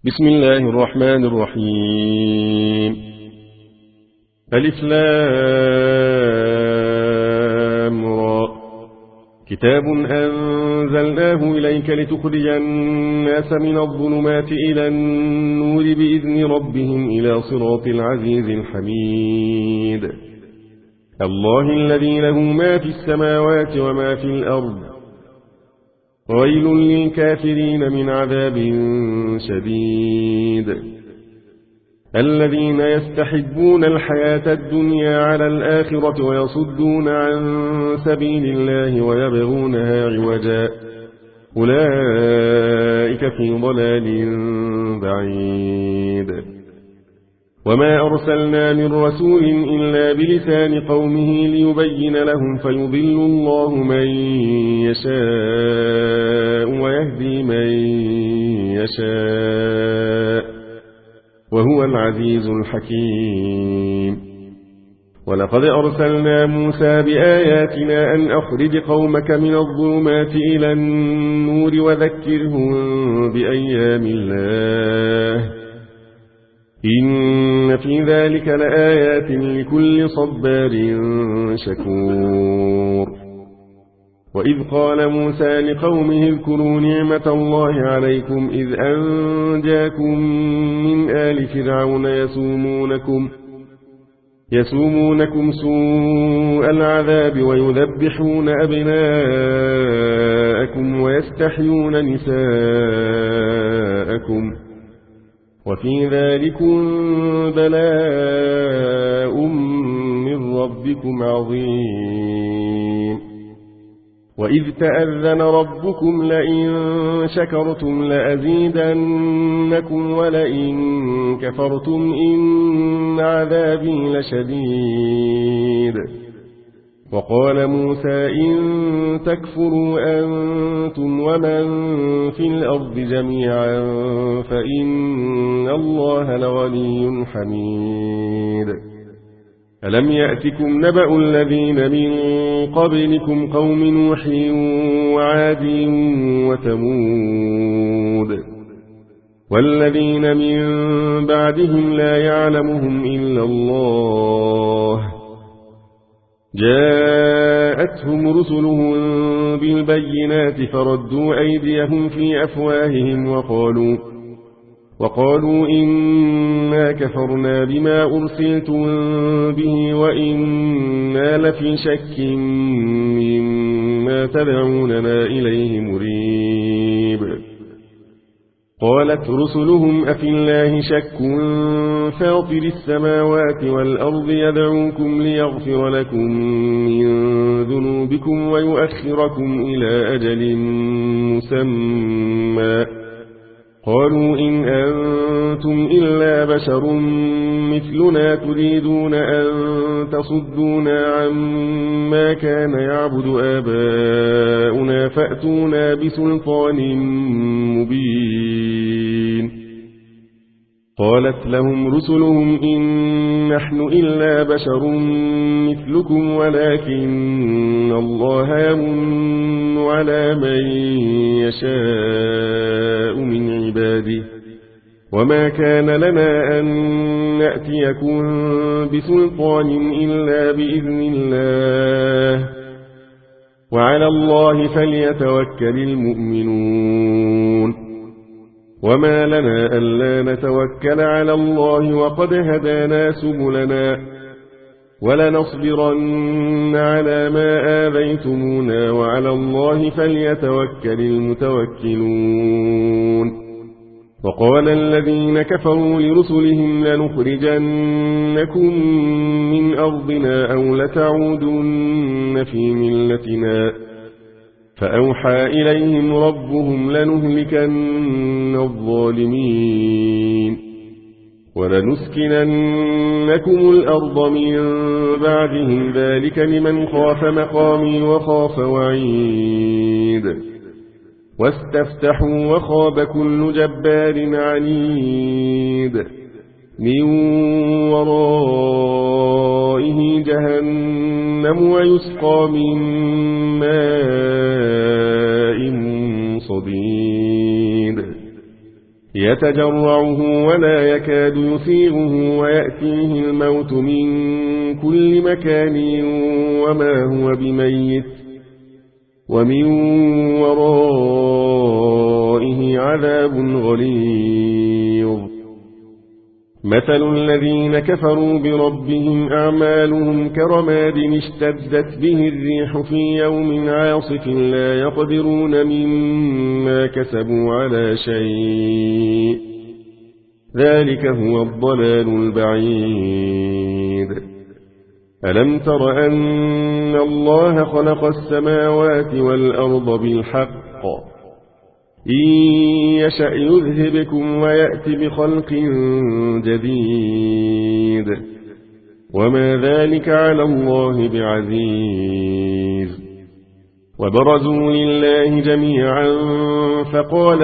بسم الله الرحمن الرحيم. ألف لام را. كتاب أنزلناه إليك لتخرج الناس من الظلمات إلى النور بإذن ربهم إلى صراط العزيز الحميد. الله الذي له ما في السماوات وما في الأرض. ويل للكافرين من عذاب شديد. الذين يستحبون الحياة الدنيا على الآخرة ويصدون عن سبيل الله ويبغونها عوجا أولئك في ضلال بعيد. وما أرسلنا من رسول إلا بلسان قومه ليبين لهم فيضل الله من يشاء ويهدي من يشاء وهو العزيز الحكيم. ولقد أرسلنا موسى بآياتنا أن أخرج قومك من الظلمات إلى النور وذكرهم بأيام الله إن في ذلك لآيات لكل صبار شكور. وإذ قال موسى لقومه اذكروا نعمة الله عليكم إذ أنجاكم من آل فرعون يسومونكم سوء العذاب ويذبحون أبناءكم ويستحيون نساءكم وفي ذلكم بلاء من ربكم عظيم. وإذ تأذن ربكم لئن شكرتم لأزيدنكم ولئن كفرتم إن عذابي لشديد. وقال موسى إن تكفروا أنتم ومن في الأرض جميعا فإن الله لغني حميد. ألم يأتكم نبأ الذين من قبلكم قوم نوح وعاد وثمود والذين من بعدهم لا يعلمهم إلا الله جاءتهم رسلهم بالبينات فردوا أيديهم في أفواههم وقالوا إنا كفرنا بما أرسلتم به وإنا لفي شك مما تدعوننا إليه مريب. قالت رسلهم أفي الله شك فاطر السماوات والأرض يدعوكم ليغفر لكم من ذنوبكم ويؤخركم إلى أجل مسمى قالوا إن أنتم إلا بشر مثلنا تريدون أن تصدونا عما كان يعبد آباؤنا فأتونا بسلطان مبين. قالت لهم رسلهم إن نحن إلا بشر مثلكم ولكن الله يمن على من يشاء من عباده وما كان لنا أن نأتيكم بسلطان إلا بإذن الله وعلى الله فليتوكل المؤمنون. وما لنا ألا نتوكل على الله وقد هدانا سبلنا ولنصبرن على ما آذيتمونا وعلى الله فليتوكل المتوكلون. وقال الذين كفروا لرسلهم لنخرجنكم من أرضنا أو لتعودن في ملتنا فأوحى إليهم ربهم لنهلكن الظالمين ولنسكننكم الأرض من بعدهم ذلك لمن خاف مقامي وخاف وعيد. واستفتحوا وخاب كل جبار عنيد من ورائه جهنم ويسقى من ماء صديد يتجرعه ولا يكاد يسيغه ويأتيه الموت من كل مكان وما هو بميت ومن ورائه عذاب غليظ مثل الذين كفروا بربهم أعمالهم كرماد اشتدت به الريح في يوم عاصف لا يقدرون مما كسبوا على شيء ذلك هو الضلال البعيد ألم تر أن الله خلق السماوات والأرض بالحق إن يشأ يذهبكم ويأتي بخلق جديد وما ذلك على الله بعزيز وبرزوا لله جميعا فقال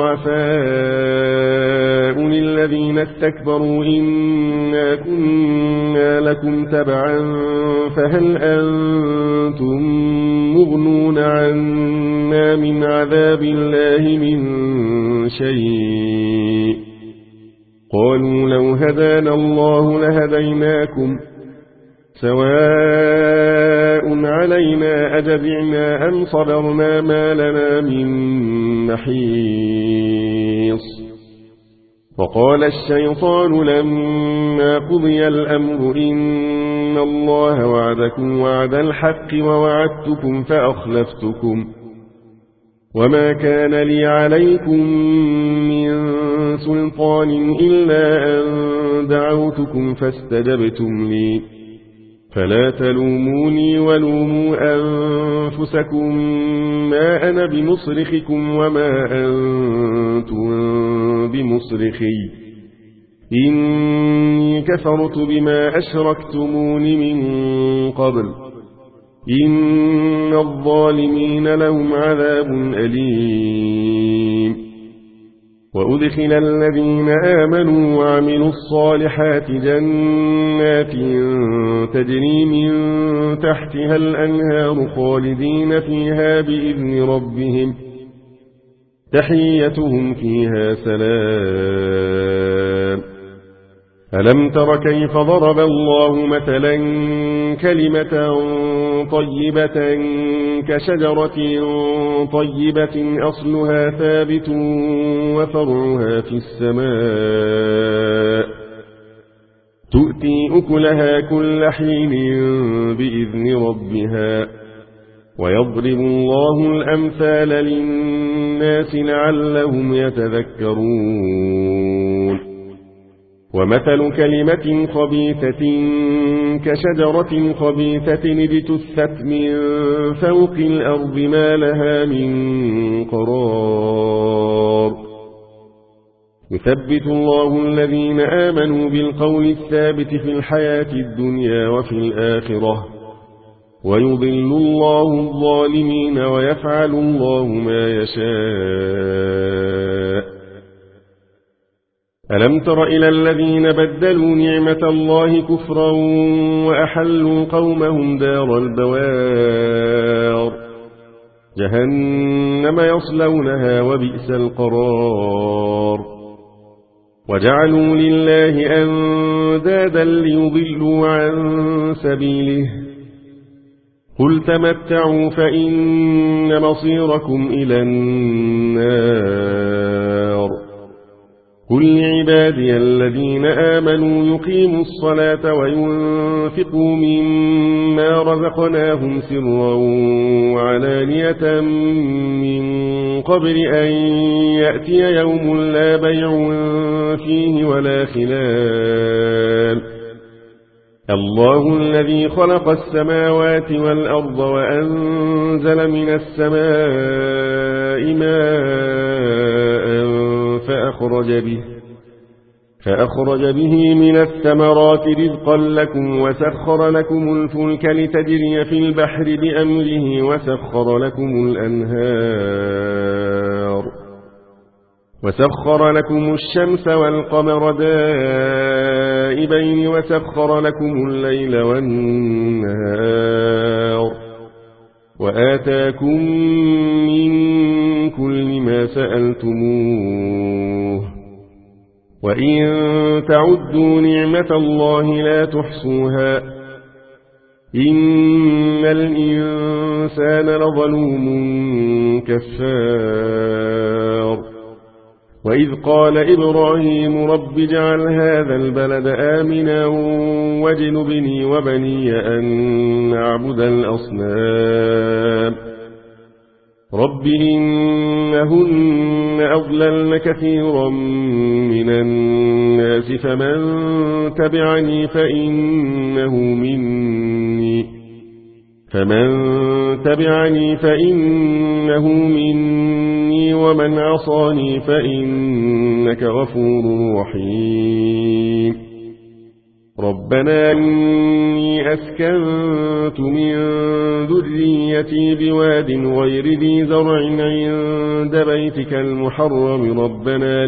الضعفاء للذين استكبروا إنا كنا لكم تبعا فهل أنتم مغنون عنا من عذاب الله من شيء قالوا لو هدانا الله لهديناكم سواء علينا أجزعنا أم صبرنا ما لنا من محيص وقال الشيطان لما قضي الأمر إن الله وعدكم وعد الحق ووعدتكم فأخلفتكم وما كان لي عليكم من سلطان إلا أن دعوتكم فاستجبتم لي فلا تلوموني ولوموا أنفسكم ما أنا بمصرخكم وما أنتم بمصرخي إني كفرت بما أشركتمون من قبل إن الظالمين لهم عذاب أليم وأدخل الذين آمنوا وعملوا الصالحات جنات تجري من تحتها الأنهار خالدين فيها بإذن ربهم تحيتهم فيها سلام ألم تر كيف ضرب الله مثلا كلمة طيبة كشجرة طيبة أصلها ثابت وفرعها في السماء تؤتي أكلها كل حين بإذن ربها ويضرب الله الأمثال للناس لعلهم يتذكرون ومثل كلمة خبيثة كشجرة خبيثة اجتثت من فوق الأرض ما لها من قرار يثبت الله الذين آمنوا بالقول الثابت في الحياة الدنيا وفي الآخرة ويضل الله الظالمين ويفعل الله ما يشاء ألم تر إلى الذين بدلوا نعمة الله كفرا وأحلوا قومهم دار البوار جهنم يصلونها وبئس القرار وجعلوا لله أندادا ليضلوا عن سبيله قل تمتعوا فإن مصيركم إلى النار قل لعبادي الذين آمنوا يقيموا الصلاة وينفقوا مما رزقناهم سرا وعلانية من قبل أن يأتي يوم لا بيع فيه ولا خلال الله الذي خلق السماوات والأرض وأنزل من السماء ماء فأخرج به من الثمرات رزقا لكم وسخر لكم الفلك لتجري في البحر بأمره وسخر لكم الأنهار وسخر لكم الشمس والقمر دائبين وسخر لكم الليل والنهار وآتاكم من كل ما سألتموه وإن تعدوا نعمة الله لا تحصوها إن الإنسان لظلوم كفار وإذ قال إبراهيم رب اجعل هذا البلد آمنا واجنبني وبني أن نعبد الأصنام رب إنهن أضللن كثيرا من الناس فمن تبعني فإنه مني ومن عصاني فإنك غفور رحيم ربنا إني أسكنت من ذريتي بواد غير ذي زرع عند بيتك المحرم ربنا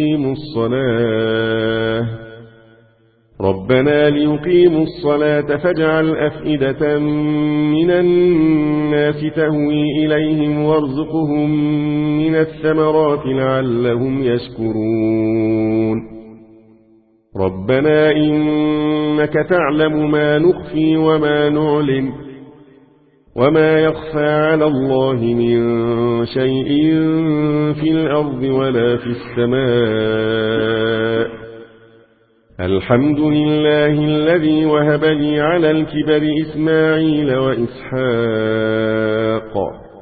ليقيموا الصلاة فاجعل أفئدة من الناس تهوي إليهم وارزقهم من الثمرات لعلهم يشكرون ربنا إنك تعلم ما نخفي وما نعلن وما يخفى على الله من شيء في الأرض ولا في السماء الحمد لله الذي وهب لي على الكبر إسماعيل وإسحاق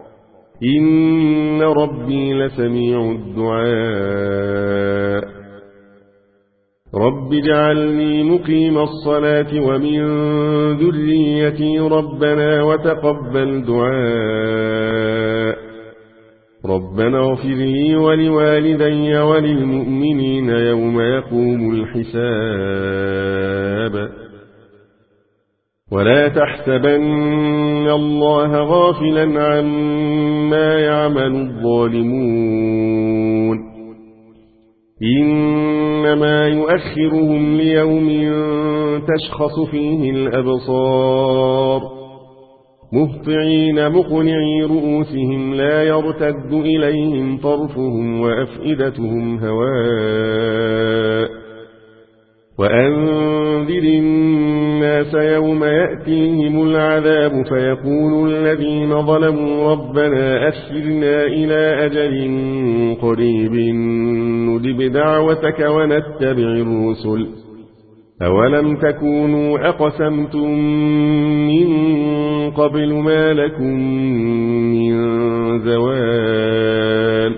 إن ربي لسميع الدعاء رب اجعلني مقيم الصلاة ومن ذريتي ربنا وتقبل دعاء ربنا اغفر لي ولوالدي وللمؤمنين يوم يقوم الحساب ولا تحسبن الله غافلا عما يعمل الظالمون إنما يؤخرهم ليوم تشخص فيه الأبصار مهطعين مقنعي رؤوسهم لا يرتد إليهم طرفهم وأفئدتهم هواء وأنذر الناس يوم يأتيهم العذاب فيقول الذين ظلموا ربنا أخرنا إلى أجل قريب نجب دعوتك ونتبع الرسل أولم تكونوا أقسمتم من قبل ما لكم من زوال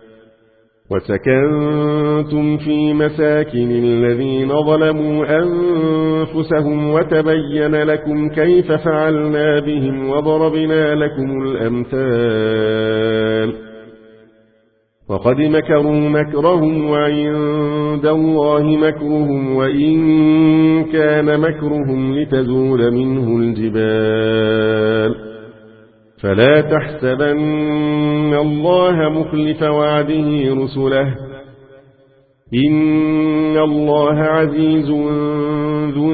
وسكنتم في مساكن الذين ظلموا أنفسهم وتبين لكم كيف فعلنا بهم وضربنا لكم الأمثال وقد مكروا مكرهم وعند الله مكرهم وإن كان مكرهم لتزول منه الجبال فلا تحسبن الله مخلف وعده رسله إن الله عزيز ذو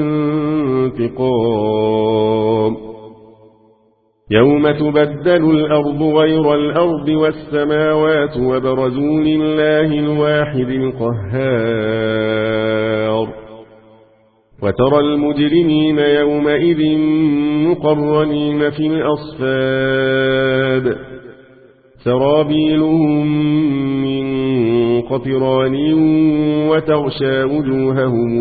انتقام يوم تبدل الأرض غير الأرض والسماوات وبرزوا لله الواحد القهار وترى المجرمين يومئذ مقرنين في الأصفاد سرابيلهم من قطران وتغشى وجوههم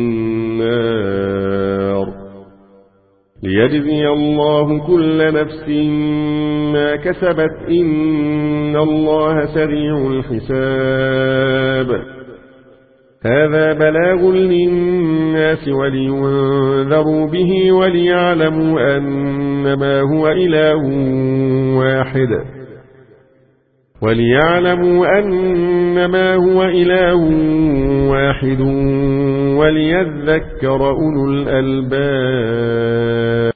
النار ليجزي الله كل نفس ما كسبت إن الله سريع الحساب هذا بلاغ للناس ولينذروا به وليعلموا أنما هو إله واحد وليذكر أولو الألباب